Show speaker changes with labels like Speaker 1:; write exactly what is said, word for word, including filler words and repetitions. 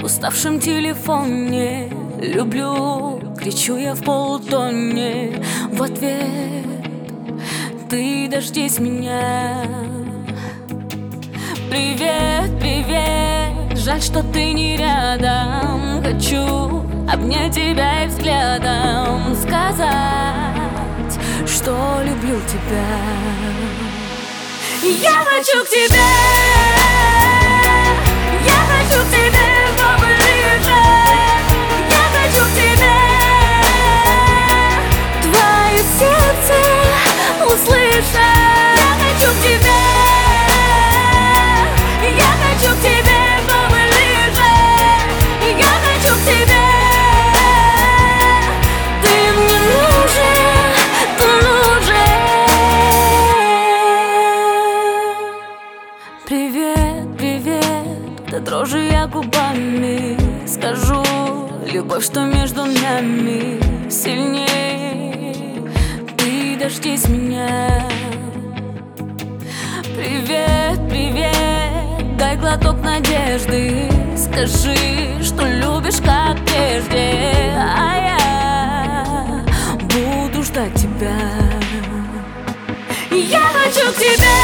Speaker 1: уставшем телефоне. Люблю, кричу я в полутоне. В ответ ты дождись меня. Привет, привет, жаль, что ты не рядом. Хочу обнять тебя и взглядом сказать, что люблю тебя. Я хочу к тебе, я хочу к тебе поближе. Я хочу к тебе, твое сердце услышать. Я хочу к тебе, я хочу к тебе поближе. Я хочу к тебе, ты мне нужен, ты нужен. Привет, привет, да дрожу я губами. Скажу, любовь, что между нами сильнее. Ты дождись меня. Привет, привет, дай глоток надежды. Скажи, что любишь как прежде, а я буду ждать тебя. Я хочу к тебе.